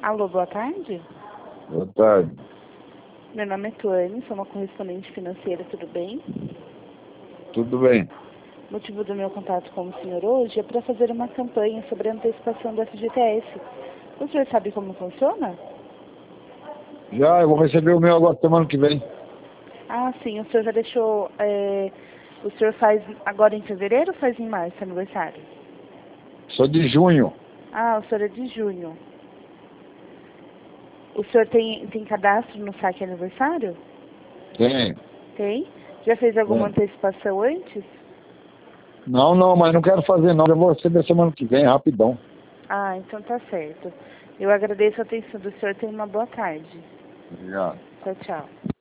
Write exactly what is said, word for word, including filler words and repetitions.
Alô, boa tarde. Boa tarde. Meu nome é Tuane, sou uma correspondente financeira, tudo bem? Tudo bem. O motivo do meu contato com o senhor hoje é para fazer uma campanha sobre a antecipação do F G T S. O senhor sabe como funciona? Já, eu vou receber o meu agora semana que vem. Ah, sim, o senhor já deixou... É... O senhor faz agora em fevereiro ou faz em março, aniversário? Sou de junho. Ah, o senhor é de junho. O senhor tem, tem cadastro no saque aniversário? Tem. Tem? Já fez alguma Tem. antecipação antes? Não, não, mas não quero fazer não. Eu vou receber semana que vem, rapidão. Ah, então tá certo. Eu agradeço a atenção do senhor. Tenha uma boa tarde. Obrigado. Tchau, tchau.